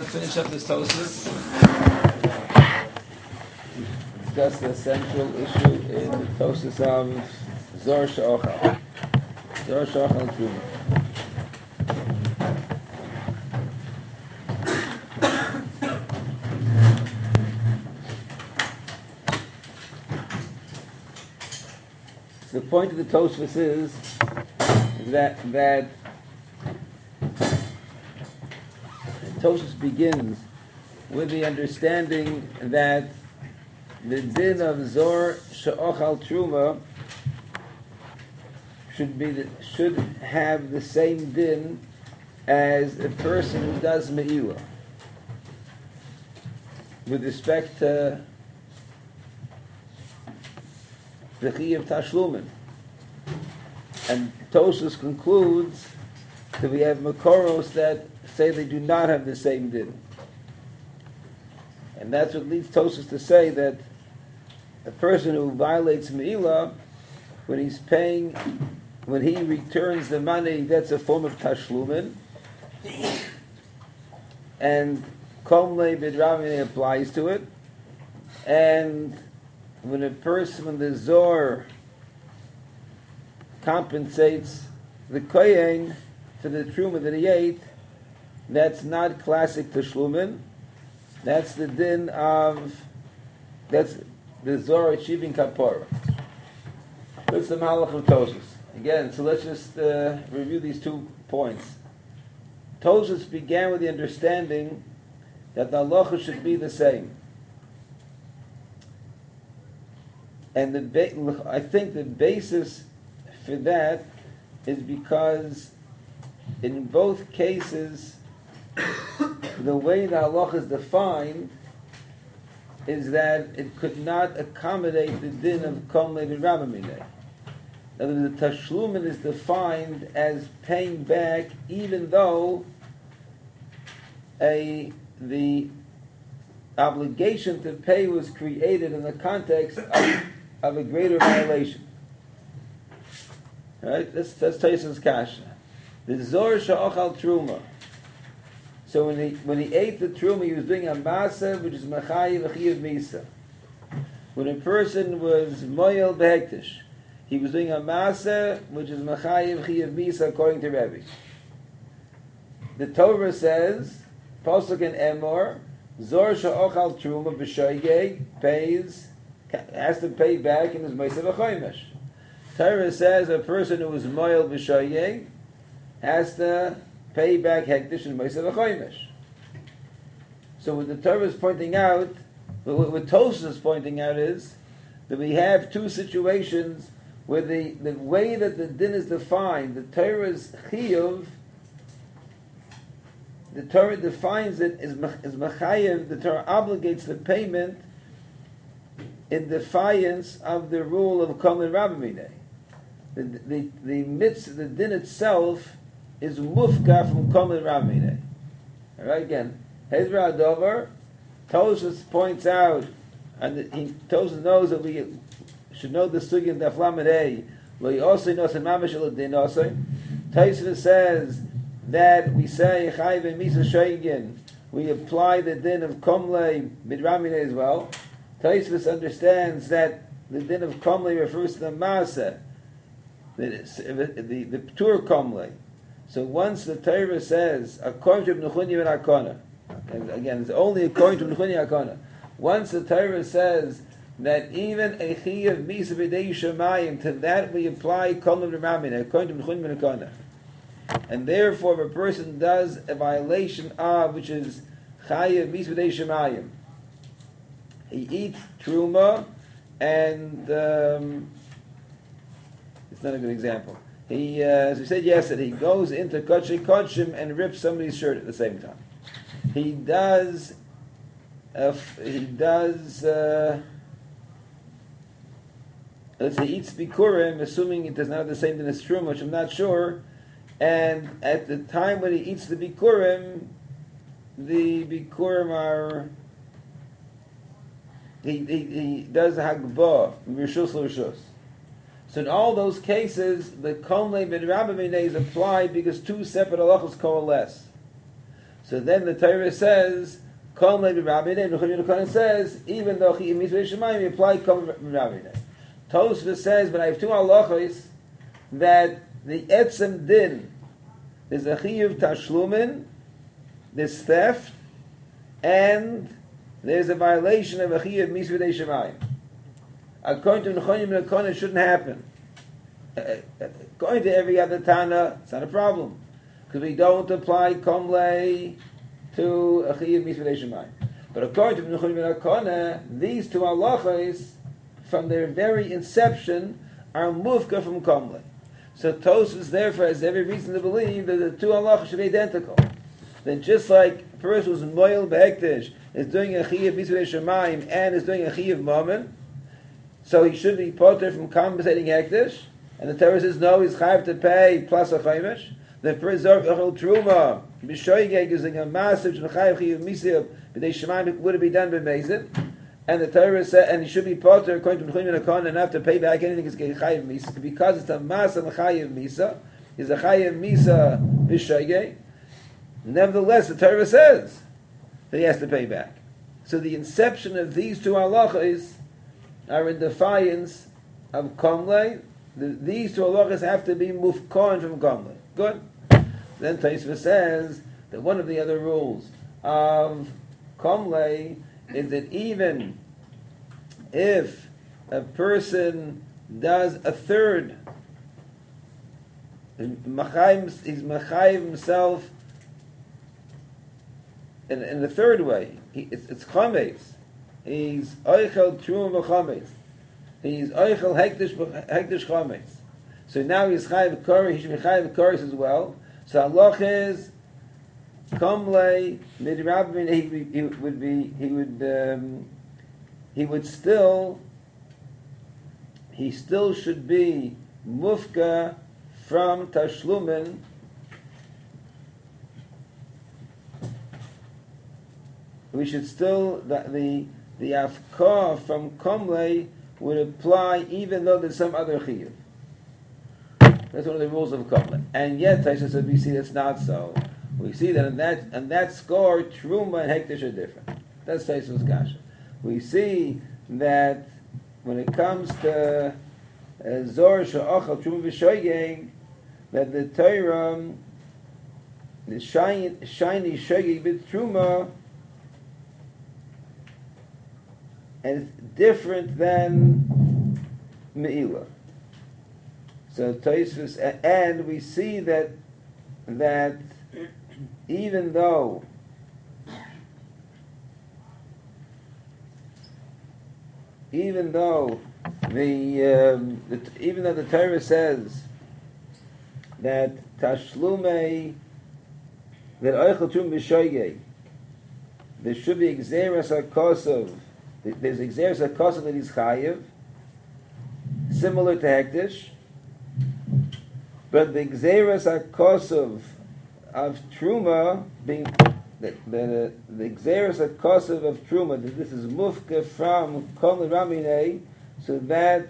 finish up this Tosfos. Discuss the central issue in the Tosfos of Zor She'ochal. Zor She'ochal Truma. So the point of the Tosfos is that Tosfos begins with the understanding that the din of Zor She'ochal Truma should have the same din as a person who does Me'ilah with respect to the Chiyuv Tashlumin. And Tosfos concludes that we have Makoros that say they do not have the same din. And that's what leads Tosfos to say that a person who violates Me'ilah, when he returns the money, that's a form of Tashlumin. And Komle Bidravine applies to it. And when the Zor compensates the Kohen for the Truma that he ate, that's not classic Tashlumin. That's the din that's the Zor achieving Kapora. That's the Malach of Tosfos. Again, so let's just review these 2 points. Tosfos began with the understanding that the halacha should be the same. And I think the basis for that is because in both cases, the way the halacha is defined is that it could not accommodate the din of Komle B'Rabbamineh. In other words, the Tashlumin is defined as paying back even though the obligation to pay was created in the context of a greater violation. All right, let's Tosfos Kasha. The Zor She'ochal Truma. So when he ate the Truma, he was doing a Masa, which is Machayiv V'Chiyuv Misa. When a person was Moyel Behektish, he was doing a Masa, which is Machayiv V'Chiyuv Misa, according to Rebbe. The Torah says, Pasuk in Emor, Zor She'ochal Truma B'Shoigeg has to pay back in his Mesa V'Choymesh. Torah says a person who is Moyel B'Shoigeg has to pay back Hektish and Mesa V'Choymesh. So what the Torah is pointing out, what Tosfos is pointing out is that we have 2 situations where the way that the din is defined, the Torah's Chiyuv, the Torah defines it as Machayev, the Torah obligates the payment in defiance of the rule of Komle B'Rabbamineh. The mitzvah, the din itself, is mufka from Komle B'Rabbamineh. All right, again, Hezra Adover, Tosfos points out, and Tosfos knows that we should know the sugya in Daf Lamed Hey. Lo yosei nosen mamash el din osei. Tosfos says that we say Chayv and Misa Shoygin, we apply the din of Komle B'Rabbamineh as well. Tosfos understands that the din of Komle refers to the Maaseh, the Ptur Komle. So once the Torah says, according to Ibn and Akona, and again, it's only according to Ibn and Akona, once the Torah says that even a Chiyuv Misa B'dei Shemayim, to that we apply Komle B'Rabbamineh, according to Ibn and Akona. And therefore, if a person does a violation of, which is Chiyuv Misa B'dei Shemayim, he eats Truma, and it's not a good example. He, as we said yesterday, he goes into Kodesh Kodshim and rips somebody's shirt at the same time. He does, let's say, eats Bikurim, assuming it does not have the same thing as Truma, which I'm not sure. And at the time when he eats the Bikurim are, he does Hagbah, Rishus L'Rishus. So in all those cases, the Komle B'Rabbamineh is applied because 2 separate halachos coalesce. So then the Torah says, Kol Mei B'Rabinei, Nechon Yerukonim says, even though Chiyuv Mitzvah Shemayim, you apply Kol B'Rabinei. Tosfos says, but I have two halachos that the Etzem Din, there's a Chiyuv Tashlumin, there's theft, and there's a violation of a Chiyuv Mitzvah Shemayim. According to Nechon Yerukonim, it shouldn't happen. According to every other Tana, it's not a problem. Because we don't apply Komlei to a Chiyuv Mitzvah Shemayim. But according to Nechon Yerukonim, these two halachos, from their very inception, are mufka from Komlei. So Tosfos therefore has every reason to believe that the two halachos should be identical. Then just like a person who's moil behektish is doing a Chiyuv Mitzvah Shemayim and is doing a Chiyuv Mammon, so he should be potter from compensating hektish, and the Torah says no, he's chayav to pay plus a chaimish. The first Zorchel Truma, B'shoigeg is a massive Chayav Chiyuv Mitzvah B'dei Shemayim would it be done by Mezid, and the Torah said, and he should be potter according to Nechon Yerukonim and not to pay back anything is Chayav Mitzvah because it's a massive Chayav Mitzvah. Is a Chayav Mitzvah B'shoigeg. Nevertheless, the Torah says that he has to pay back. So the inception of these two halachos are in defiance of Komlei. These two halachos have to be mufkon from Komlei. Good. Then Tosfos says that one of the other rules of Komlei is that even if a person does a third, he's machayiv himself in the third way. It's chametz. He's oichel truma chametz. He's oichel hektish chametz. So now he's chayiv kori. He should be chayiv kori as well. So halach is komlei midrabin. He still should be mufka from tashlumin. We should still the afkar from komlei would apply even though there's some other chiyuv. That's one of the rules of komlei. And yet, Tosfos said we see that's not so. We see that on that score, truma and hektish are different. That's Tosfos kasha. We see that when it comes to zor she'achal truma v'shoigeg, that the Torah, the shiny shoigeg bit truma, and it's different than me'ilah. So Tosfos, and we see that even though the Torah says that tashlumei that oichel trum b'shoigeg, there should be exeras hakosov. There's exeras hakosov that is chayiv, similar to hektish, but the exeras hakosov of truma being the exeras hakosov of truma, that this is mufka from kol raminei, so that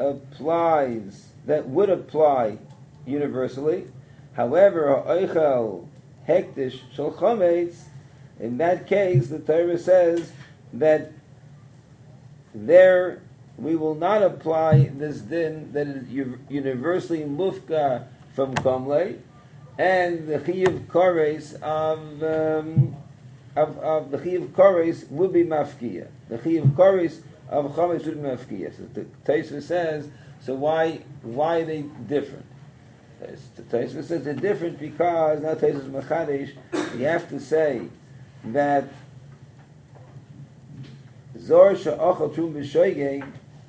would apply universally. However, oichel hektish shel chametz, in that case, the Torah says that there we will not apply this din that is universally mufka from komlei, and the chiyuv kores of the chiyuv kores would be mafkia. The chiyuv kores of chametz would be mafkia. So the Tosfos says, so why are they different? The Tosfos says they're different because now Tosfos machadish. You have to say that zor she'achal trum b'shoigeg,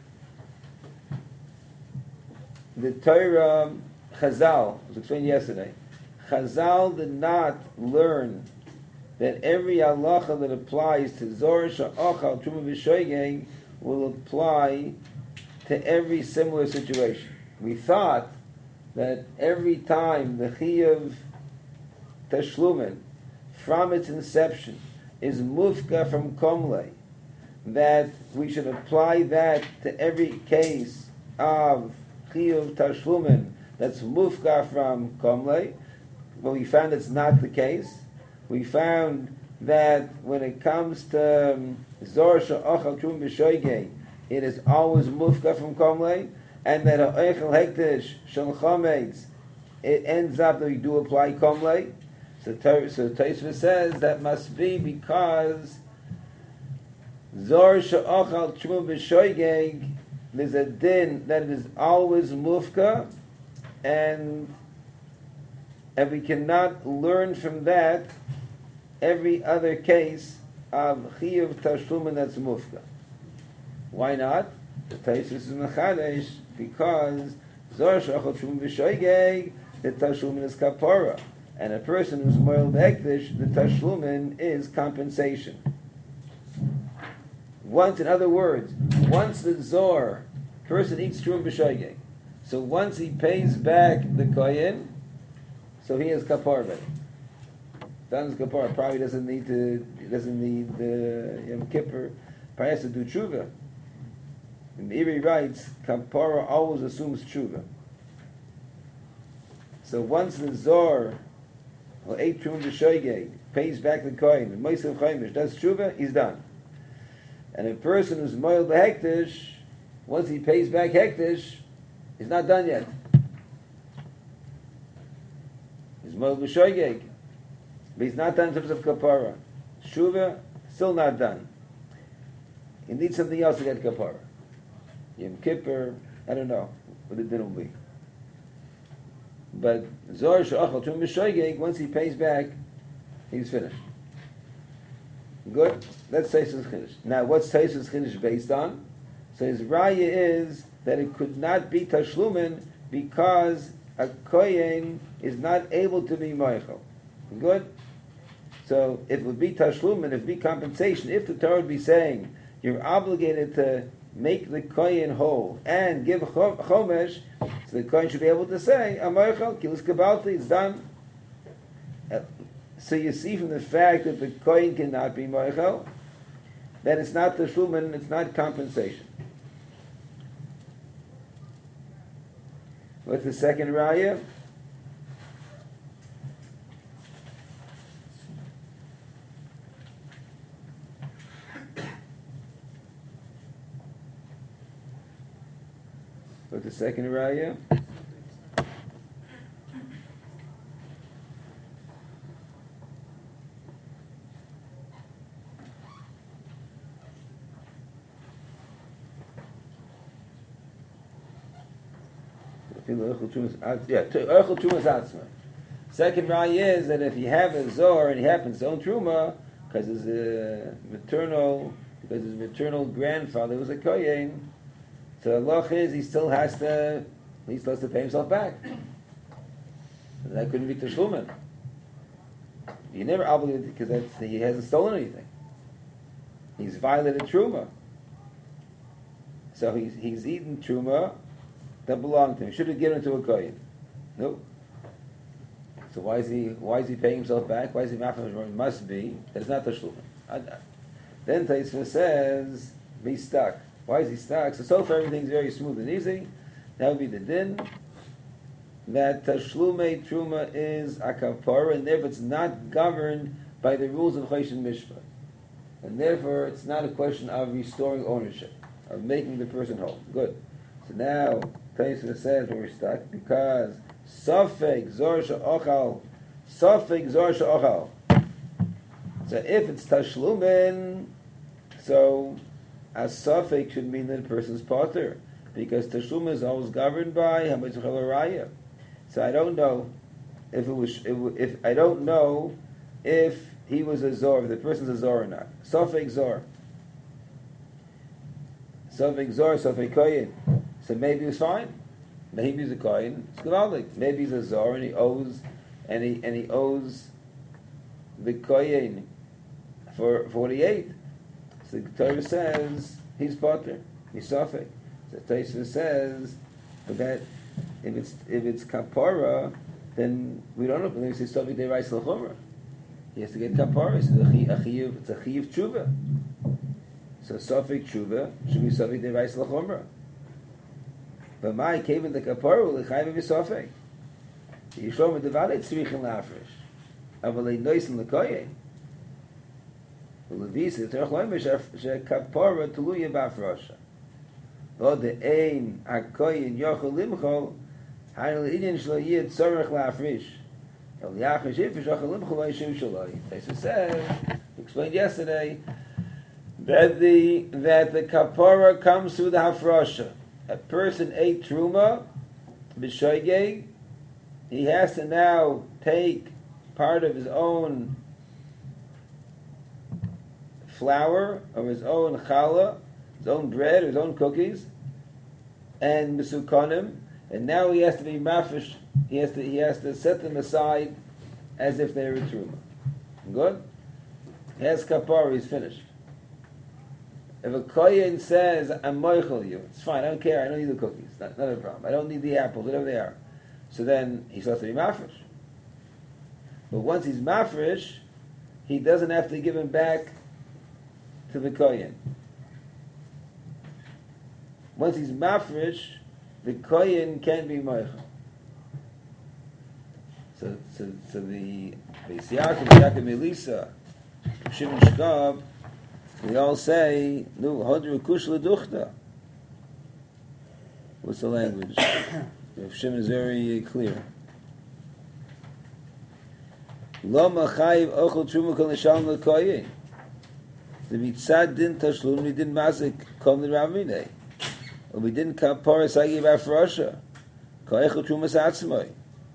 the Torah Chazal was explained yesterday. Chazal did not learn that every halacha that applies to zor she'achal trum b'shoigeg will apply to every similar situation. We thought that every time the chiyuv tashlumin from its inception is mufka from komlei, that we should apply that to every case of chiyuv tashlumin that's mufka from komlei. But we found it's not the case. we found that when it comes to Zor Sha'achal Trum B'Shoigei, it is always mufka from Komlei, and that Ha'echel Hektish Shal Chometz, it ends up that we do apply Komlei. So Tosfos says that must be because Zor Sha'achal Trum B'Shoigei, there's a din that it is always mufka, and we cannot learn from that every other case of chiyuv tashlumin that's mufka. Why not? The Tosfos is mechadesh because zor shachol tshum v'shoigeg, the tashlumin is kapara, and a person who's moil b'hektish, the tashlumin is compensation. Once, in other words, once the zor person eats tshum v'shoigeg, so once he pays back the kohen, so he has kapara. Dan's kapara probably doesn't need the Yom Kippur. Probably has to do tshuva. And Iri writes, kapara always assumes tshuva. So once the zor or ate trum b'shoigeg pays back the kohen, and Moshe Chaimish does tshuva, he's done. And a person who's moil b'hektish, once he pays back hektish, he's not done yet. He's moil b'shoigeg. But he's not done in terms of kapara. Shuva, still not done. He needs something else to get kapara. Yom Kippur, I don't know what it will be. But Zor Sha'achal Trum B'Shoigeg, once he pays back, he's finished. Good? That's Tosfos Chiddush. Now, what's Tosfos Chiddush based on? So his raya is that it could not be Tashlumin because a Kohen is not able to be Moichel. Good? So it would be tashlumin, it would be compensation. If the Torah would be saying you're obligated to make the kohen whole and give chomesh, so the kohen should be able to say, "Amoichel kilus kabalti," it's done. So you see from the fact that the kohen cannot be moichel, that it's not tashlumin, it's not compensation. What's the second raya? What's the second raya? Second raya is that if you have a zor and he happens to own truma, because his maternal grandfather was a kohen, so the law is he still has to pay himself back. So that couldn't be tashlumin. You never obligated because he hasn't stolen anything. He's violated truma. So he's eaten truma that belonged to him. He should have given it to a kohen. Nope. So why is he paying himself back? Why is he mafresh? Must be that it's not tashlumin. Then Tosfos says be stuck. Why is he stuck? So far everything's very smooth and easy. That would be the din. That tashlumei truma is a kapara, and therefore it's not governed by the rules of Choshen Mishpah. And therefore it's not a question of restoring ownership, of making the person whole. Good. So now Tosfos says we're stuck because Safek Zor Sha'achal. So if it's tashlumin, so a safek should mean that the person's potter, because tashlum is always governed by hamitzvah raya. So I don't know if he was a zor, if the person's a zor or not. Safek zor, safek kohen. So maybe it's fine. Maybe he's a kohen. It's gewaldig. Maybe he's a zor and he owes the kohen for 48. So the Torah says he's potter, he's safek. So Tosfos says that if it's kapara, then we don't know. But then we say safek derais l'chumra. He has to get kapara. So it's a chiyuv tshuva. So safek tshuva should be safek derais l'chumra. But my came in the kapara l'chayv v'safek. Yishlom devalet tzrichin lafresh. Avalei noisin lekoyen. ולדיס יותר חלומש שכפורה תלויה בהפרשה. לא דאין הכהן יוכל למחול, היינו לעניין שלו יהיה צורך להפריש. El Yachash Ifish Achalim Chalai Shem Shalai. Taisa said, explained yesterday, that the kapara comes through the hafrasha. A person ate truma, b'shoigeg, he has to now take part of his own flour, or his own challah, his own bread, or his own cookies, and misukonim, and now he has to be mafish. He has to set them aside as if they were truma. Good? He has kapara, he's finished. If a kohen says, I'm moichel you, it's fine, I don't care, I don't need the cookies, not a problem. I don't need the apples, whatever they are. So then he's supposed to be mafresh. But once he's mafresh, he doesn't have to give him back to the kohen. Once he's mafresh, the kohen can be moichel. So the Beis Yaakov, Elisa, Shimon Shkab, we all say, "Nu hodru kush leduchta." What's the language? Shimon is very clear. Lo machayiv ochel truma kol nishal lekoyin. The mitzad din tashlum we didn't mazik kom l'ravminei, or we didn't kapara sagiv afrosha. Koechel truma satzmoi.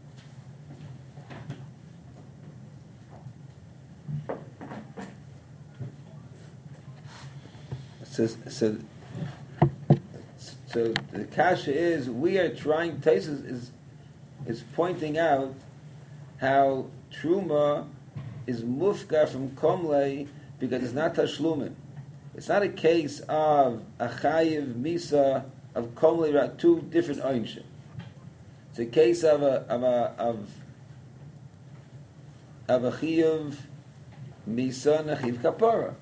So the kasha is, we are trying, Taisus is pointing out how truma is mufka from komlei because it's not tashlumin. It's not a case of a chayiv misa of komlei, two different oinshim. It's a case of a chiyuv misa and a chiyuv kapara.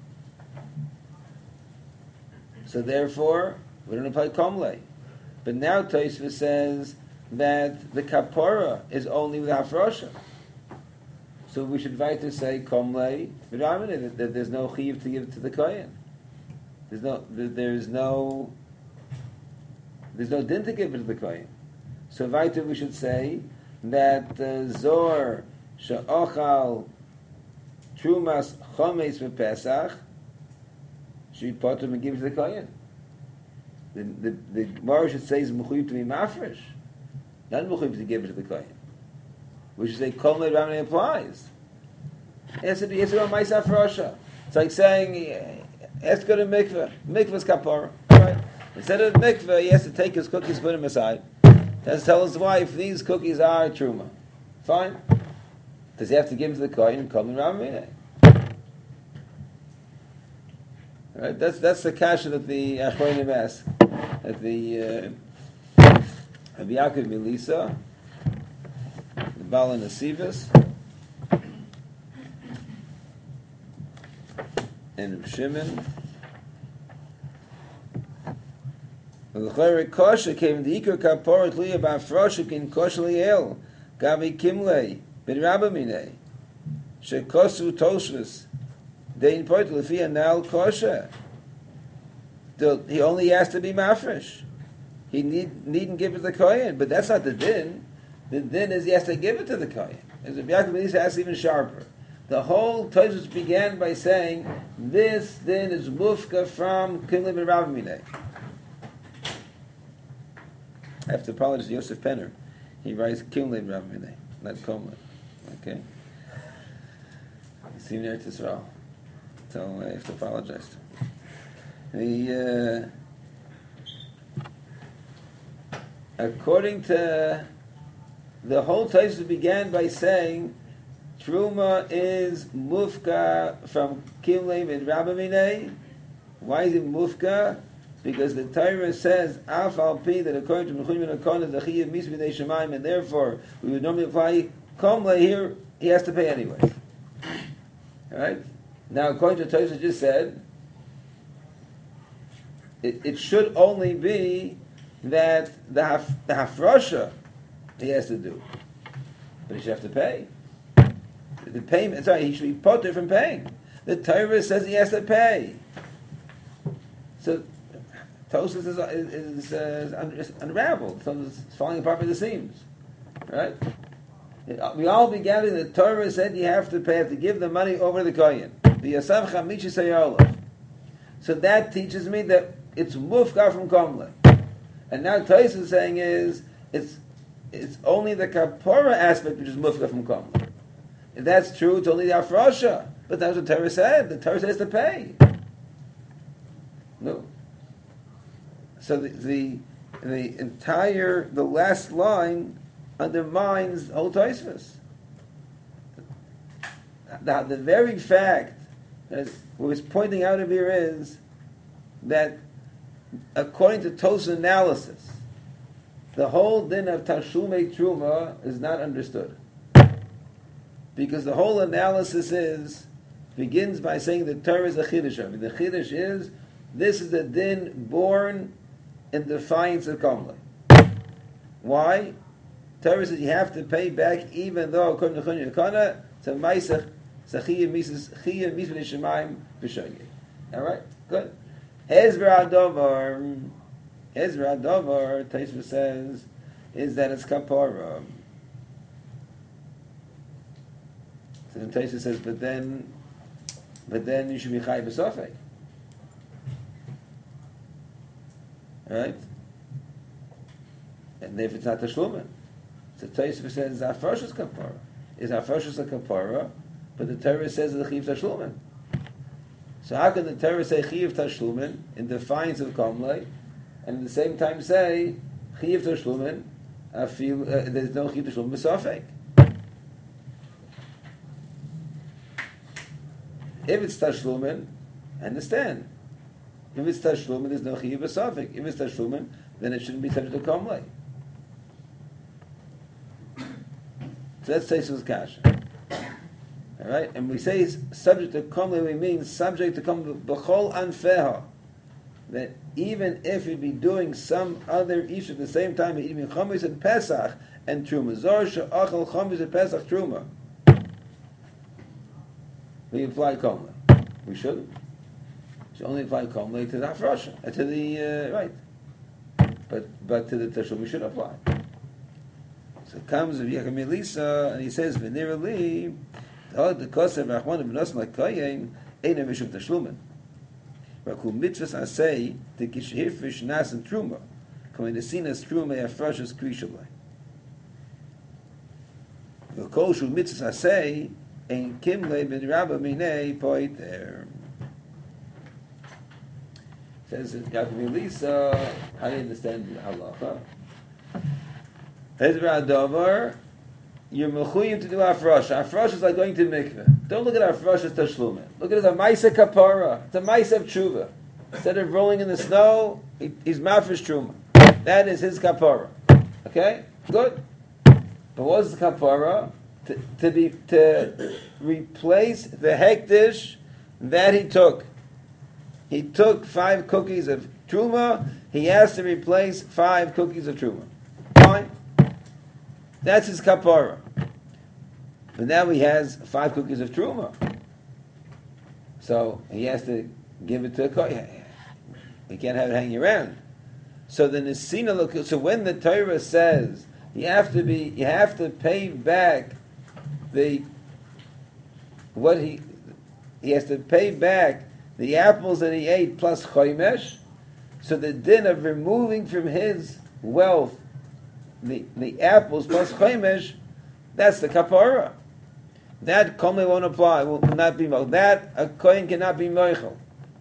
So therefore, we don't apply komlei. But now Tosfos says that the kapara is only with hafrosha. So we should try to say komlei, that there's no chiyuv to give to the kohen. There's no din to give it to the kohen. So weiter we should say that zor she'ochal trumas chomes v'pesach should be potem and give to the kohen. The Gemara should say is mechuyev to be mafresh, not mechuyev to give it to the kohen. We should say kol me'ramne applies. It has to be on ma'aseh hafrosha. It's like saying he has to go to mikveh. Mikveh's kapara, right? Instead of mikveh, he has to take his cookies, put them aside. He has to tell his wife these cookies are truma. Fine. Does he have to give them to the kohen and kol me'ramne? Right, that's the kasha that the Achronim ask, that the Rabbi Yaakov Elisa, the Baal Nasivis, and Reb Shimon. The Chayre Kosha came the Iker Kapor Tliya Ba'Afroshik in Kosha Liel Gabi Kimlei Ben Rabamine Shekosu Toshvis. Dein point Lefia Nal Kosha. He only has to be mafresh. He needn't give it to the kohen, but that's not the din. The din is he has to give it to the kohen. As Rabbi Yaakov Elisa asks even sharper. The whole Tosfos began by saying this din is mufka from Kimlei ben Rabamine. I have to apologize to Yosef Penner. He writes Kimlei ben Rabamine, not Komlei. Okay. See you near to Israel. So I have to apologize to him. According to the whole Tosfos began by saying Truma is mufka from Kimlei ben Rabamine. Why is it mufka? Because the Torah says Af al pi that according to Mechuyev ben Akon is a chiyuv mis b'nei Shemaim, and therefore we would normally apply Komlei here. He has to pay anyway. All right. Now, according to Tosfos just said, it should only be that the hafrosha he has to do, but he should have to pay. the payment. Sorry, he should be potter from paying. The Torah says he has to pay. So Tosfos is unraveled. So it's falling apart by the seams, right? We all be gathering. The Torah said you have to pay, have to give the money over to the kohen. The Yasav Chamishi Sayolov. So that teaches me that it's mufkar from komle. And now Tosfos is saying is it's only the kapora aspect which is mufkar from komle. If that's true, it's only the afrosha. But that's what the Torah said. The Torah says to pay. No. So the last line undermines the whole Tosfos. The very fact that what he's pointing out of here is that according to Tosfos analysis, the whole din of Tashlumei Truma is not understood. Because the whole analysis begins by saying the Torah is a chiddush. I mean, the chiddush is this is the din born in defiance of Komle. Why? Torah says you have to pay back even though according to Chon Yekana to Maisach Chiyuv Mitzvah Nishamayim B'Shogeg. All right, good. Ezra Adovar, Tosfos says, is that it's kapara. So then Tosfos says, but then you should be chay b'sofek. Right? And if it's not tashlumin. So Tosfos says, Afroshus kapara. Is Afroshus a kapara? But the Torah says the chiv tashlumin. So how can the Torah say chiv tashlumin in defiance of komlei, and at the same time say chiv tashlumin, there's no chiv tashlumin b'sofek? If it's tashlumin, I understand. If it's tashlumin, there's no chiyuv b'sofek. If it's tashlumin, then it shouldn't be subject to komlei. So that's Tosfos kasha. All right, and we say subject to komlei, we mean subject to komlei b'chol anfeha. That even if you'd be doing some other ish at the same time, eating chametz and Pesach and truma, zor she'achal chametz and Pesach truma, we apply komlei. We shouldn't. We should only apply komlei to the hafrosha, to the right. But to the tashum we should apply. So it comes of Yechim Elisa, and he says, "V'nirali, the kosev rachman b'nos la'koyin eina mishum tashlumin. Raku mitzvahs asay the kishhifish nas and truma, coming to sinas truma hafroshas krishalei. V'kol shu mitzvahs asay ein kimle ben rabba minei poiter." Says Yaakov Elisa, how do you understand the halacha? Ezra Adover, you're mechuyim to do afrosha. Afrosha is like going to mikveh. Don't look at afrosha as tashlumin. Look at it as a ma'aseh kapara. It's a ma'aseh of tshuva. Instead of rolling in the snow, he's mafresh truma. That is his kapara. Okay, good. But what is the kapara? To replace the hektish that he took. He took 5 cookies of truma. He has to replace 5 cookies of truma. Fine. That's his kapara. But now he has 5 cookies of truma. So he has to give it to a kohen. He can't have it hanging around. So the nesina look. So when the Torah says you have to pay back he has to pay back the apples that he ate plus chomesh. So the din of removing from his wealth the apples plus chomesh, that's the kapara. That komle won't apply. Will not be mochel. That a kohen cannot be mochel.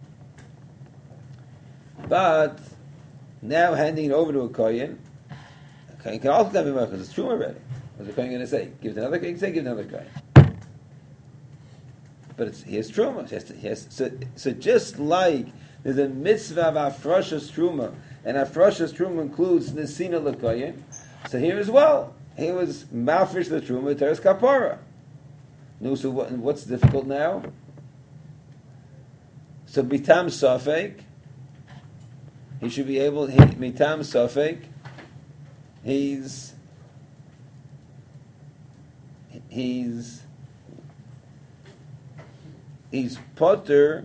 But now handing it over to a kohen can also not be mochel. It's true already. What's the kohen going to say? Give it to another kohen. Say give it to another kohen. But he has truma. So just like there's a mitzvah of afroshes truma, and afroshes truma includes nesina l'koyin. So here as well, he was mafresh the truma teres kapara. No, so what's difficult now? So bitam safek, he should be able. Bitam safek, he's he's potter.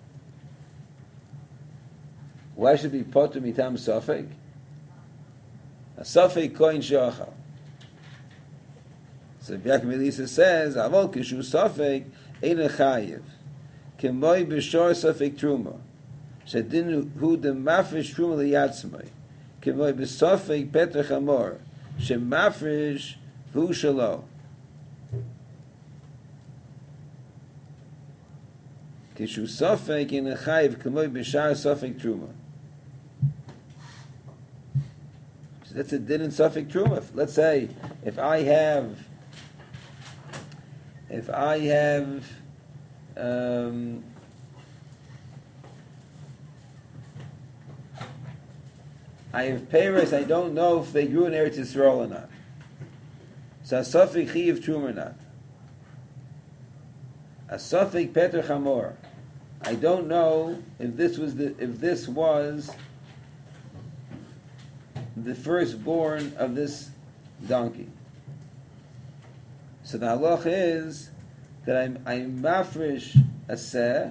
Why should he be potter mitam sofek? A sofek koin sheachal. So Yaakov Elisa says, "Avol kishu sofek ein chayiv, kemoi b'shor sofek truma, shedin hu demafresh truma liyatzmai, kemoi b'sofek peter chamor, shemafresh v'hu shalo." Kishu sofek in a chayiv k'moi b'shar sofek truma. So that's a din in sofek truma. Let's say if I have peiros, I don't know if they grew in Eretz Yisrael or not. So a sofek chiyiv truma or not. A sofek peter chamor. I don't know if this was the firstborn of this donkey. So the halach is that I'm mafresh aseh,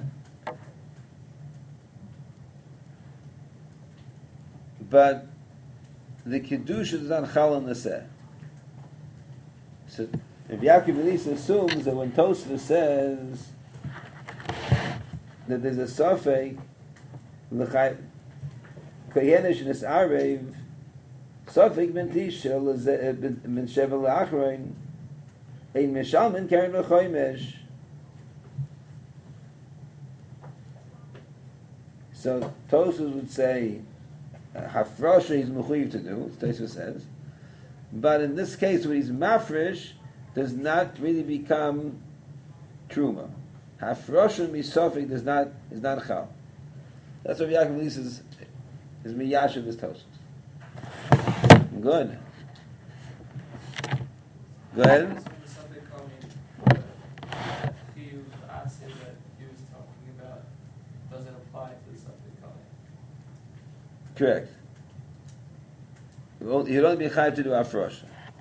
but the kiddush is on chal on aseh. So if Yaakov Elisa assumes that when Tosfos says that there's a sofek l'chayv koyenish in this arev sofek ben tisha ben shevel la'achrein ein mishalmin karen l'choymesh. So Tosfos would say hafrosha is mechuyev to do, Tosfos says, but in this case when he's mafresh does not really become truma. Hafrosha misofik is not chal. That's what Yaakov Elisa is miyash of his Tosfos. Good. Go ahead. Doesn't apply to the subject calling. Correct. You'd only be chayav to do hafrosha.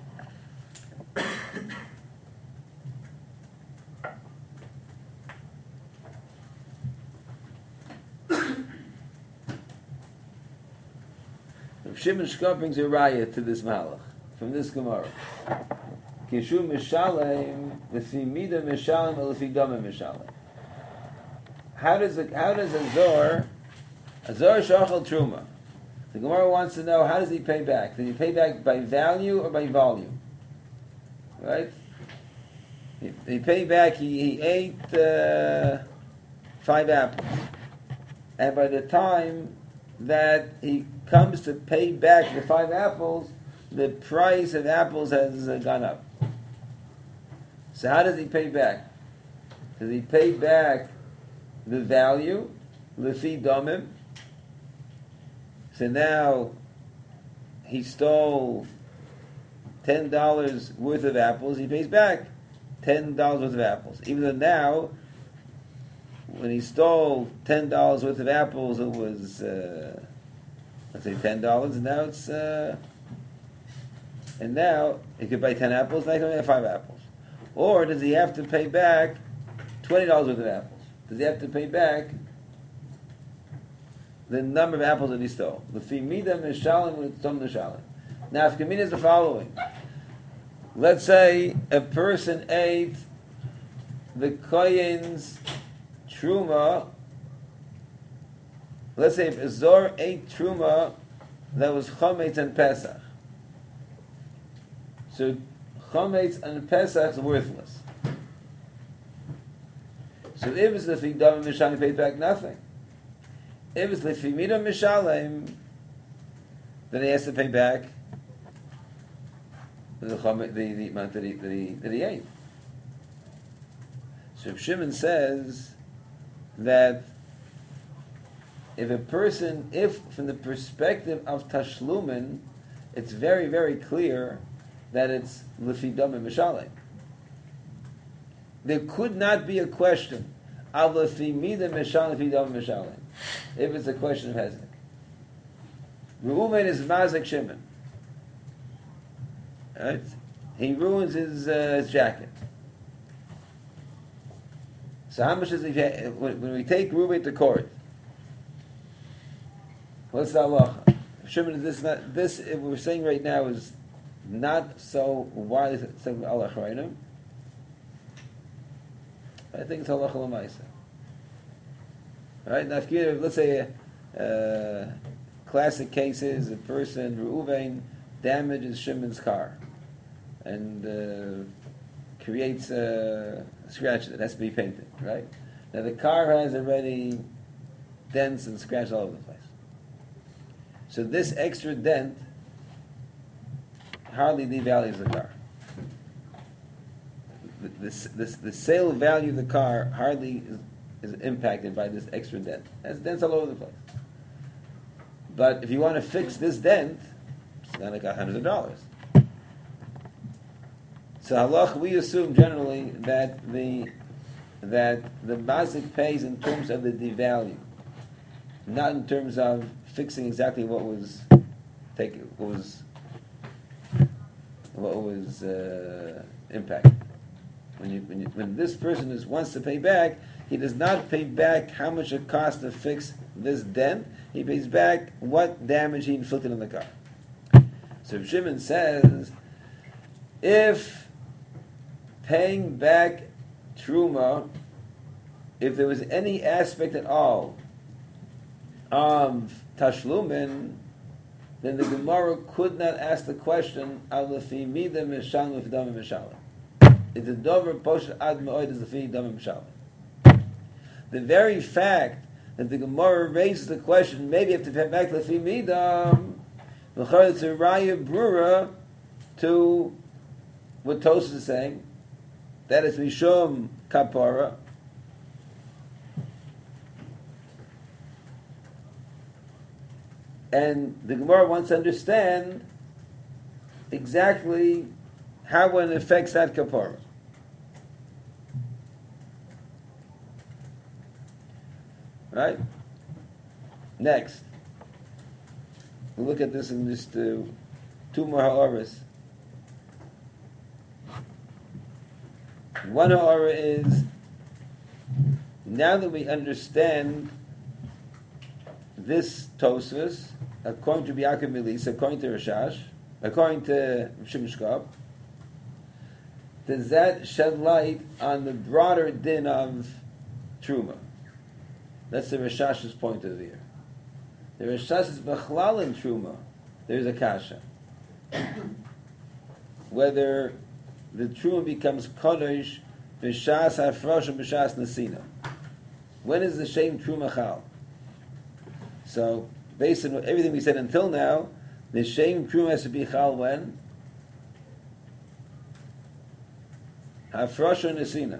Shimon Shkop brings a raya to this malach from this Gemara. Kishu mishalem lefi mida mishalem or lefi dama mishalem. How does a zor shachal truma? The Gemara wants to know, how does he pay back? Does he pay back by value or by volume? Right? He paid back. He ate 5 apples, and by the time that he comes to pay back the 5 apples, the price of apples has gone up. So how does he pay back? Does he pay back the value, lefi domim? So now he stole $10 worth of apples. He pays back $10 worth of apples, even though now, when he stole $10 worth of apples, it was let's say $10, and now it's and now he could buy 10 apples, now he can only have 5 apples. Or does he have to pay back $20 worth of apples? Does he have to pay back the number of apples that he stole? L'fi mida mishalim l'tom nishalim. Now, if Kamina is the following: let's say a person ate the kohen's truma. Let's say if a zor ate truma that was chometz and Pesach. So chometz and Pesach is worthless. So if it's lefi dam mishalem, he paid back nothing. If it's lefi mida mishalem, then he has to pay back the amount that he ate. So Reb Shimon says that if from the perspective of Tashlumin, it's very, very clear that it's lefi dam mishalem. There could not be a question of lefi mida mishalem, lefi dam mishalem, if it's a question of hezek. Reuven is mazik Shimon. Right? He ruins his jacket. So how much is it when we take Reuben to court? What's the halacha? Shimon, this we're saying right now is not so widely saying Allah Chayim. I think it's halacha l'maisa. Right now, if let's say classic cases, a person Reuven damages Shimon's car and creates a scratch that has to be painted. Right now, the car has already dents and scratches all over the place. So this extra dent hardly devalues the car. The sale value of the car hardly is impacted by this extra dent. There's dents all over the place. But if you want to fix this dent, it's going to cost hundreds of dollars. So halach, we assume generally that the mazik pays in terms of the devalue, not in terms of fixing exactly what was impacted. When this person wants to pay back, he does not pay back how much it costs to fix this dent. He pays back what damage he inflicted on the car. So Shimon says, if paying back truma, if there was any aspect at all of tashlumin, then the Gemara could not ask the question, Alafi mida mishalim if dama mishalim. If the dover posh ad me'od is the fi dama mishalim. The very fact that the Gemara raises the question, maybe you have to pay back lafi mida, it's a raya brura to what Tosfos is saying, that is mishum kapara. And the Gemara wants to understand exactly how one affects that kapara. Right? Next. We'll look at this in just two more ha'aras. One ha'ara is, now that we understand this Tosfos, according to Yaakov Milis, according to Rashash, according to Shimon Shkop, does that shed light on the broader din of Truma? That's the Rashash's point of view. The Rashash is Bechlal in Truma. There's a kasha. Whether the Truma becomes Kodesh, B'shas Hafrosh and B'shas Nesina. When is the Shem Truma Chal? So, based on everything we said until now, the Shem Truma has to be Chal when? Hafrosh and Nesina.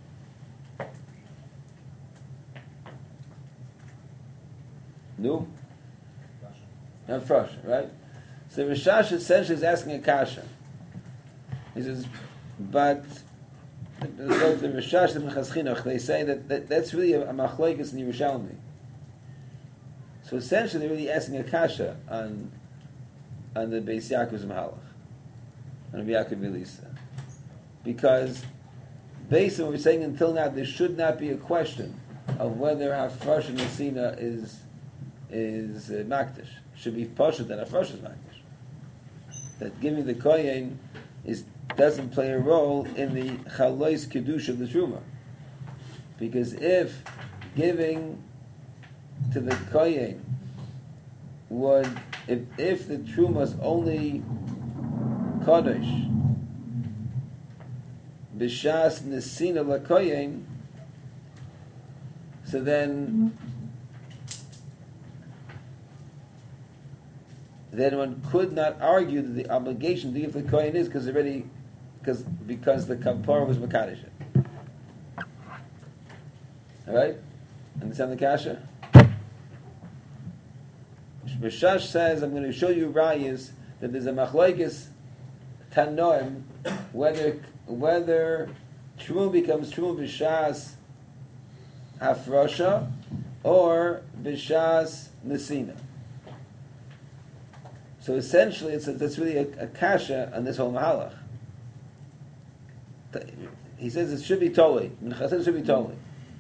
No? Hafrosh, right? So Rashash essentially is asking a kasha. He says, but both the Rashash and the Chaschinoch, they say that that's really a machlokes in Yerushalmi. So essentially, they're really asking a kasha on the Beis Yaakov's Mahalach, on Yaakov Milisa, because based on what we're saying until now, there should not be a question of whether Hafrosh and Nesina is makdish. Should be Pashut that Hafrosh is makdish. That giving the kohen doesn't play a role in the chalois kedusha of the truma, because if giving to the kohen would, if the truma is only kodesh b'shas nesina lakoyen, so then one could not argue that the obligation to give the kohen is because the kapara was makadosh. All right, understand the kasha? Rashash says, I'm going to show you rayas that there's a machlokes tanoim whether truma becomes truma b'shas hafrosha or b'shas nesina. So essentially, that's really a kasha on this whole mahalach. He says it should be totally. It should be totally.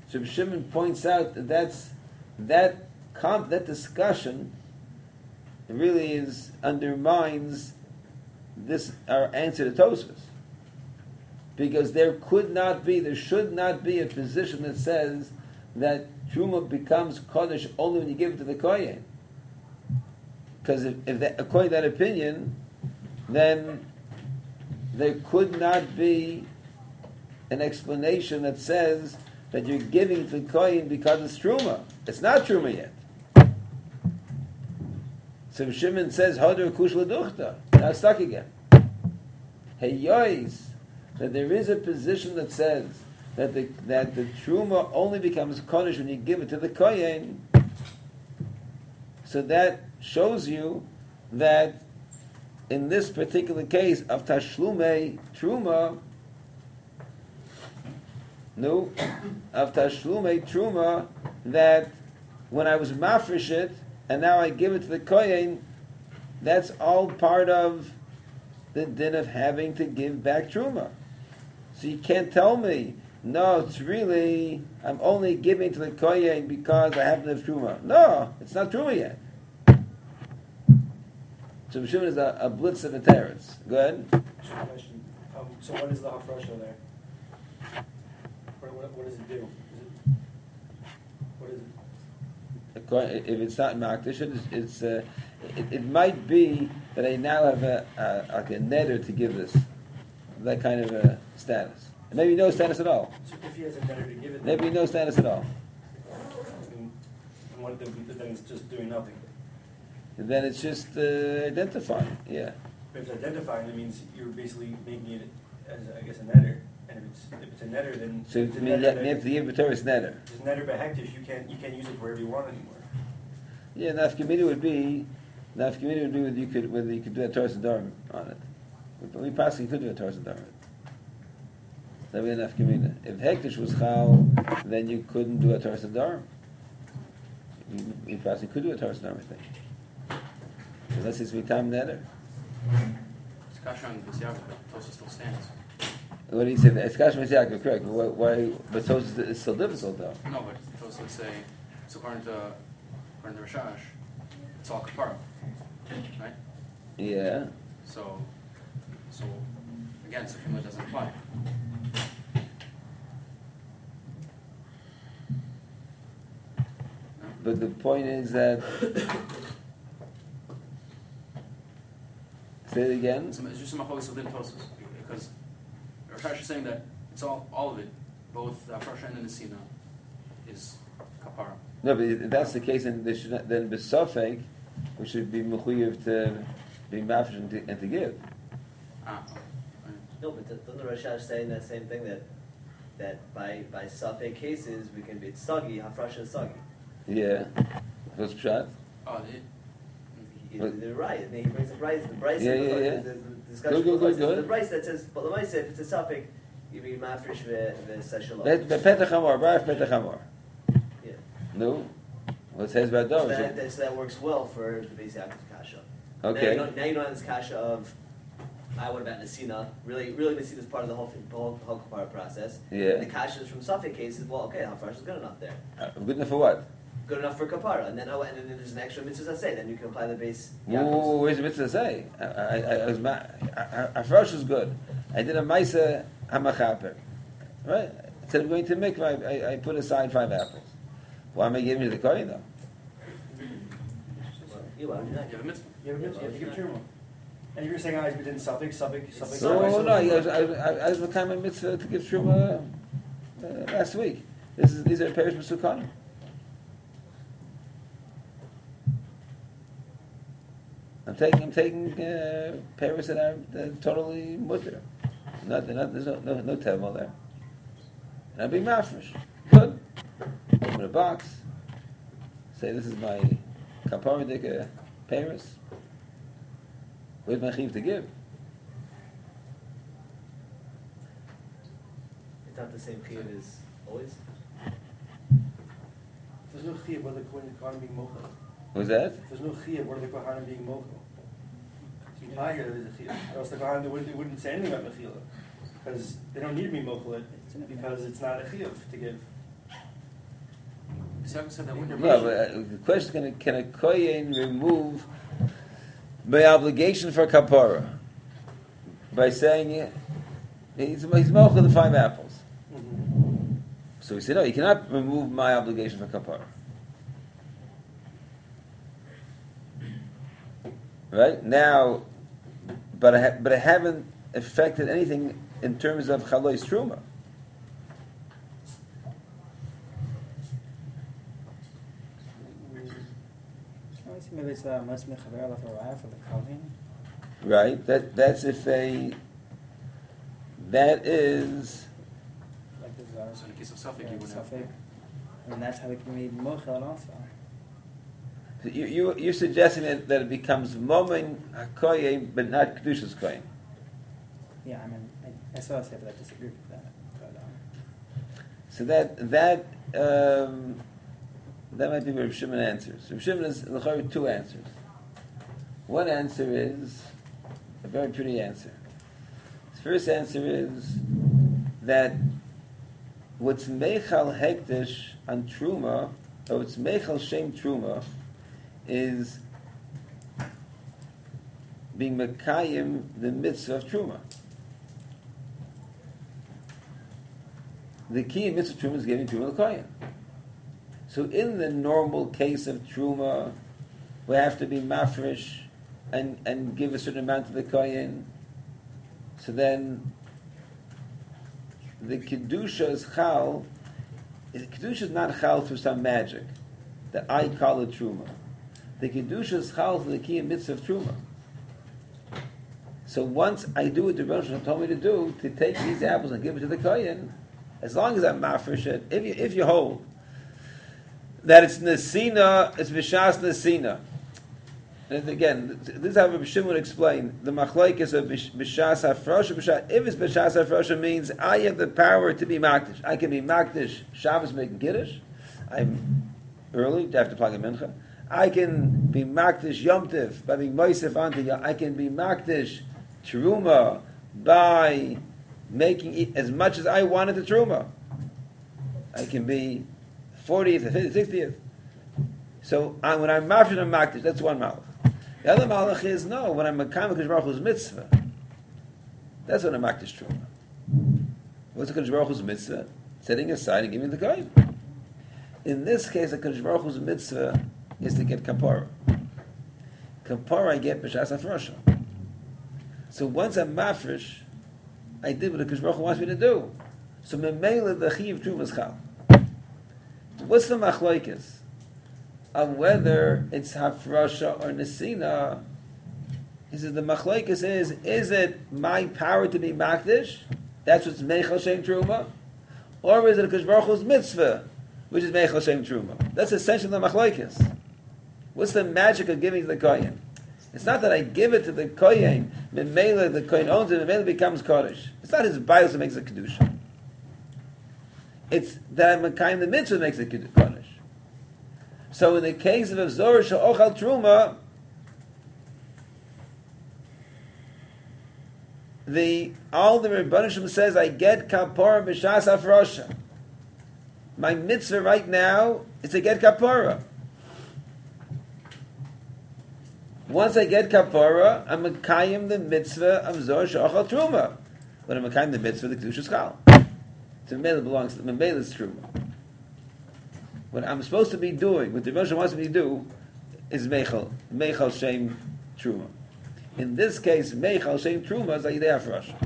So Shimon points out that that discussion really undermines this our answer to Tosfos, because there should not be a position that says that truma becomes kodesh only when you give it to the kohen. Because according to that opinion, then there could not be an explanation that says that you're giving it to the kohen because it's truma. It's not truma yet. So Shimon says, "Hodor kush leduchta." Now it's stuck again. Hey yois, that there is a position that says that the truma only becomes kodesh when you give it to the kohen. So that shows you that in this particular case of tashlume truma, that when I was mafresh it and now I give it to the kohen, that's all part of the din of having to give back truma. So you can't tell me, no, it's really, I'm only giving to the kohen because I happen to have truma. No, it's not truma yet. So Shimon is a blitz of the teretz. Go ahead. Question. So what is the hafrasha there? What does it do? What is it? If it's not makdish, it might be that I now have like a netter to give this, that kind of a status. And maybe no status at all. So if he has a netter to give it, Maybe no status at all. and then it's just doing nothing. And then it's just identifying. Yeah. But if it's identifying, that means you're basically making it as, I guess, a netter. And if it's a netter, then So it's a I mean, netter, you have to give the Torah's netter. it's netter behektish. You can't use it wherever you want anymore. Yeah, nafkamina would be whether you could do a Torah Sadarim on it. We possibly could do a Torah Sadarim. That would be a nafkamina. If hektish was chal, then you couldn't do a Torah Sadarim. You possibly could do a Torah Sadarim, I think. Unless it's mitam netter. It's kasha on this Yaakov, but Tosa still stands. What do you say? It's kasha Yaakov, correct. Why? But Tosfos is still difficult though. No, but Tosa would say, so according to Rashash, it's all kapara, right? Yeah. So again, Sefima doesn't apply. No? But the point is that. Say it again. So it's just a machlokes within Tosfos, because Rashash is saying that it's all of it, both the Afrasha and the Nesina, is kapara. No, but if that's the case, then besofek, we should be mechuyev to be mafresh and to give. Ah, No, but doesn't the Rashash saying that same thing, that by safek cases we can be soggy, hafrasha is soggy. Yeah. What's pshat? oh, The right, and he brings up rice. The Bryce, Yeah. the discussion. Good. The Bryce that says, but the Bryce if it's a safek, you be mafresh the seshalom. The petach hamor, baraf petach hamor. Yeah. No. Well, it says about So those. that works well for the basic act of kasha. Okay. Now you don't have this kasha of, what about Nesina? Really Nesina is part of the whole kapara process. Yeah. The kasha is from safek cases. Well, okay, hafresh is good enough there. Good enough for what? Good enough for kapara, and then there's an extra mitzvah that say. Then you can apply the base. Ooh, where's the mitzvah say? Afrosh is good. I did a maisa hamachaper. Right? Instead of going to mikvah, I put aside 5 apples. Why am I giving you the kohen though? You are. you have a mitzvah. You have a mitzvah, you give truma. And you're saying, we didn't suffix. No, I was kind of mitzvah to give truma last week. These are parish Mesukanim. I'm taking pairs that are totally mutter. There's no tevel there. And I'm being mafresh. Good. Open a box. Say this is my kaparadika Paris. Where's my chiv to give? It's not the same chiyuv as always. There's no chiyuv whether the Kohanim being mochel. What's that? There's no chiyuv whether the Kohanim being mochel. I hear there is a chiyuv. Or else the Kohanim wouldn't say anything about mechila, because they don't need to be mochel it because it's not a chiyuv to give. Yitzhak said that when you're No, but the question is, can a kohen remove by obligation for kapara by saying he's mochel the 5 apples? So he said, no, you cannot remove my obligation for kapara. Right now, but I haven't affected anything in terms of chalois truma. Maybe it's must make chaver left or for the kohen. Right? That's if that is Like this So in the case of Suffolk, you would have. Suffolk. And that's how we can read mochel also. you're suggesting that it becomes momen hakoyim but not kedushas koyim. Yeah, I mean, I saw it, but I disagree with that. But, So that might be where Rav Shimon answers. Rav Shimon is l'chayr 2 answers. One answer is a very pretty answer. His first answer is that what's meichal hektish on truma, or what's meichal shem truma, is being mekayim the mitzvah of truma. The key in mitzvah truma is giving truma l'koyin. So in the normal case of truma, we have to be mafresh and give a certain amount to the koyin. So then the kedusha is chal. The kedusha is not chal through some magic that I call it truma. The kedusha is chal for the key in mitzvah of truma. So once I do what the Rosh Hashanah told me to do, to take these apples and give it to the koyin, as long as I'm mafresh it, if you hold that it's nesina, it's b'shas nesina. And again, this is how Rabbi Shimon would explain the machlokes of b'shas hafrosha. If it's b'shas hafrosha, means I have the power to be makdish. I can be makdish Shabbos making kiddush. I'm early after playing mincha. I can be makdish Yom Tiv by being moisef onto. I can be makdish teruma by making as much as I wanted the teruma. I can be 40th, 50th, 60th. So when I'm mafresh and makdish, that's one malach. The other malach is no. When I'm mekayim Kadosh Baruch Hu's mitzvah, that's when I'm makdish truma. What's the Kadosh Baruch Hu's mitzvah? Setting aside and giving the kohen. In this case, the Kadosh Baruch Hu's mitzvah is to get kapara. Kapara I get b'shas hafrosha. So once I'm mafresh, I did what the Kadosh Baruch Hu wants me to do. So memela the chiyuv truma is chal. What's the machlokes of whether it's hafrasha or nesina? He says the machlokes is it my power to be makdish? That's what's meichal shem truma, or is it a Kadosh Baruch Hu's mitzvah, which is meichal shem truma? That's essentially the machlokes. What's the magic of giving to the kohen? It's not that I give it to the kohen. Memela the kohen owns it. Memela becomes kodesh. It's not his bias that makes it kedusha. It's that I'm mekayim the mitzvah makes it kodesh. So in the case of Zor she'ochal truma, all the Rebbeinu Shem says I get kapara b'shas hafrosha. My mitzvah right now is to get kapara. Once I get kapara, I'm mekayim the mitzvah of Zor she'ochal truma. When I'm mekayim the mitzvah, the kedusha is chal. To Memela belongs to the Memela's truma. What I'm supposed to be doing, what the Rosh wants me to do, is meichal shem truma. In this case, meichal shem truma is like idea for us.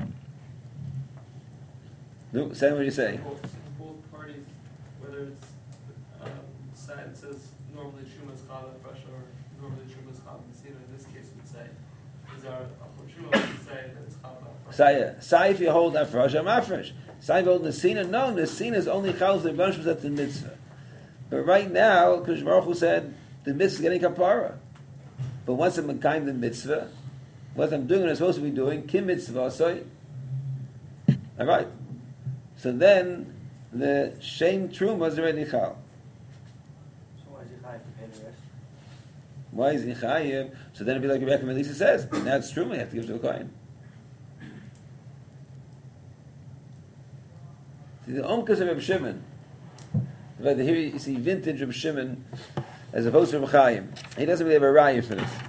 No, say what you say. Both parties, whether it's side says normally truma is chal fresh or normally truma is chal mesina. In this case, we'd say is our truma would say that it's chal fresh. Say if you hold afresh, I'm afresh. Say if you hold nesina, no, nesina is only chal the Rosh that's the mitzvah. But right now, Kadosh Baruch Hu said the mitzvah is getting kapara. But once I'm mekayim the mitzvah, what I'm doing, what I'm supposed to be doing, kim mitzvah, so all right. So then the shem truma is already chal. So why is it chayiv to pay the rest? Why is he chayiv? So then it'd be like Rebecca Melissa says, now it's truma, you have to give it to a kohen. The omkas of Reb Shimon, But here you see vintage of Shimon as opposed to Reb Chaim. He doesn't really have a raya for this.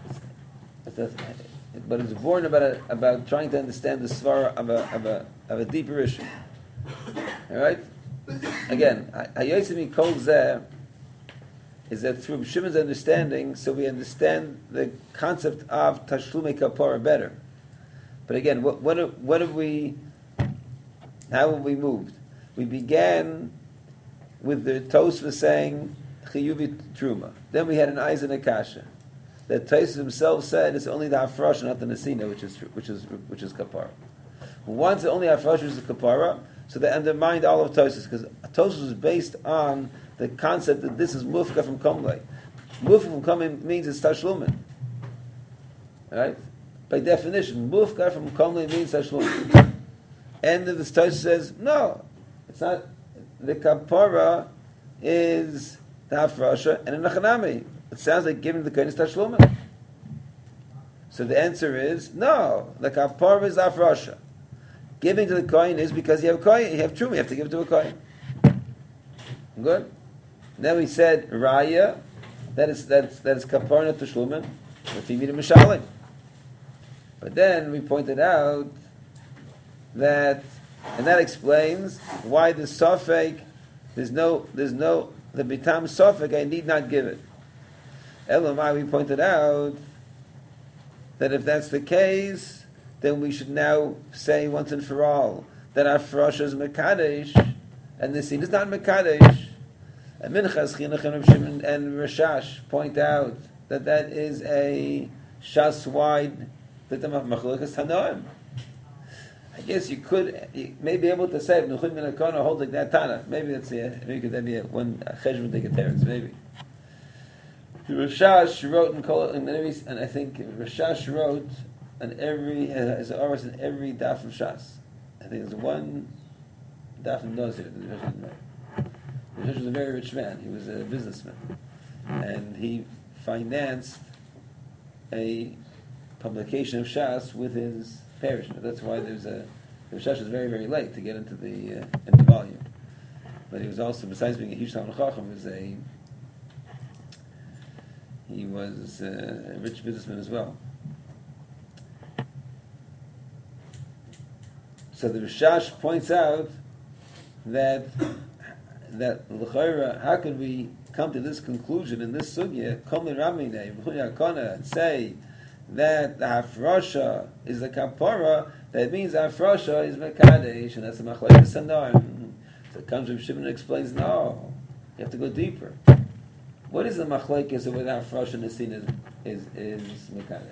But it's born about trying to understand the svara of a deeper issue. All right. Again, Hayotzim Kol Zeh is that through Shimon's understanding, so we understand the concept of Tashlumei Kapara better. But again, what have we? How have we moved? We began with the Tosfos saying Chiyuvi Truma. Then we had an Eisen Akasha. That Tosfos himself said it's only the Hafrosh, not the Nesina, which is Kapara. Once the only Hafrosh is the Kapara, so they undermined all of Tosfos, because Tosfos was based on the concept that this is Mufka from Komlei. Mufka from Komlei means it's Tashlumin. Right? By definition, Mufka from Komlei means Tashlumin. And the Tosfos says, no, it's not. The Kapara is the Hafrasha and a Nachanami. It sounds like giving the Kohen is Tashlumin. So the answer is, no, the Kapara is Hafrasha. Giving to the Kohen is because you have Kohen, you have Truma, you have to give it to a Kohen. Good? Then we said Raya, that is Kapara not Tashlumin, if you meet a Mishalim. But then we pointed out that, and that explains why the Sofek, there's no the Bitam Sofek, I need not give it. Elamai, we pointed out that if that's the case, then we should now say once and for all that Hafrosh is Mekadesh, and the scene is not Mekadesh. And Minchas Chinuch and Rashash point out that is a Shas-wide Machlokes Tanoim. I guess you may be able to say Nuchim Min HaKona holds like that Tana. Maybe that's maybe could that be one Cheshbon Diketeres, maybe. Rashash wrote and I think Rashash wrote as an Oros in every daf of Shas. I think there's one daf in Nozir. Rashash was a very rich man. He was a businessman, and he financed a publication of Shas with his parish. That's why Rashash was very, very late to get into the volume. But he was also, besides being a huge Talmid Chacham, he was a rich businessman as well. So the Rashash points out that l'chayra, how could we come to this conclusion in this sugya, and say that the Hafrasha is the Kapara, that means Hafrasha is Mekadesh, and that's the Machlokes Tanoim. So it comes from Shimon and explains, no, you have to go deeper. What is the Machlokes of whether Hafrasha and Nesin is Mekadesh?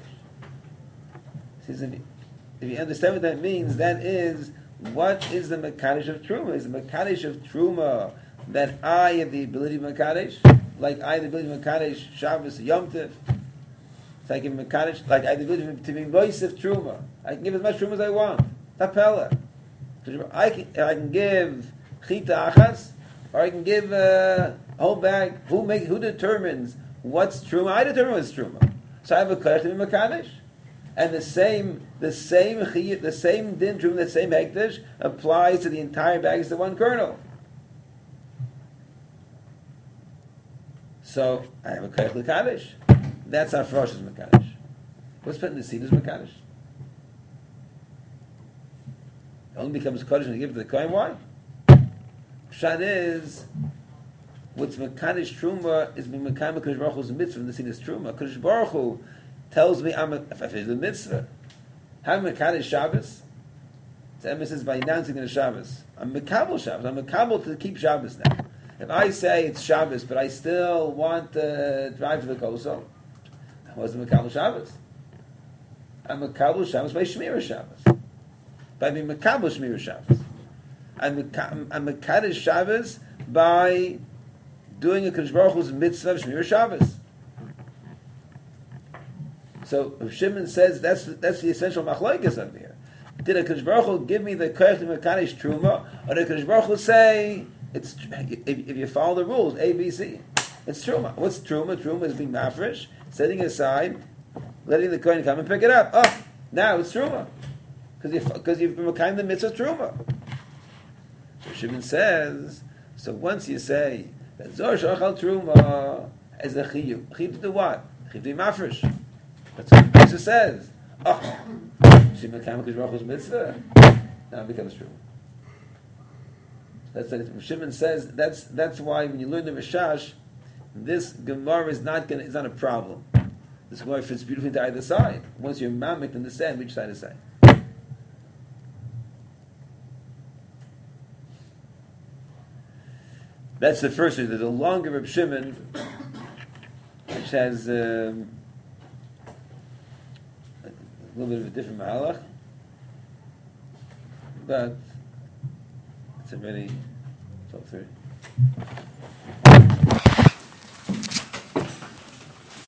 If you understand what that means, that is, what is the Mekadesh of Truma? Is the Mekadesh of Truma that I have the ability of Mekadesh? Like I have the ability of Mekadesh Shabbos, Yom Tov? So I can Mekadesh, like I have the ability to be voice of Truma. I can give as much Truma as I want. Tapela. I can give Chita Achas, or I can give a whole bag. Who determines what's Truma? I determine what's Truma. So I have a Koyach to be Mekadesh. And the same din Truma, the same hekdesh applies to the entire bag as the one kernel. So I have a koyach l'kadosh. That's our Hafrosh's Mekadesh. What's put in the seed is Mekadesh. It only becomes Kodesh when you give it to the Kohen. Why? Pshat is, what's Mekadesh Truma is being Mekayim Kodesh Baruch Hu's mitzvah, and the seed is Truma. Kodesh Baruch Hu tells me if I finish the mitzvah. How am I Mekadesh Shabbos? Its emphasis by announcing the Shabbos. I'm Mekabel Shabbos. I'm Mekabel to keep Shabbos now. If I say it's Shabbos, but I still want to drive to the Kosel, I wasn't Mekabel Shabbos. I'm Mekabel Shabbos by Shmira Shabbos. By being Mekabel Shmira Shabbos. I'm Mekadesh Shabbos by doing a Kodesh Baruch Hu's mitzvah of Shmira Shabbos. So if Shimon says that's the essential machlokes over here. Did a Kodesh Baruch Hu give me the koyach to Mekadesh Truma, or did a Kodesh Baruch Hu say it's if you follow the rules A, B, C, it's Truma? What's Truma? Truma is being mafresh, setting aside, letting the kohen come and pick it up. Oh, now it's Truma because you've been kind the mitzvah Truma. So Shimon says, So once you say that Zor Shachal Truma is a chiyuv to do what? Chiyuv to be mafresh. That's what the Pesach says. Oh, Shimon Kamak is Rachos mitzvah. Now it becomes true. That's like Shimon says. That's why when you learn the Rishash, this Gemara is not a problem. This Gemara fits beautifully to either side. Once you're mamik, understand which side to say. That's the first one. There's a longer Reb Shimon, which has a little bit of a different mahalach, but it's already 12:30.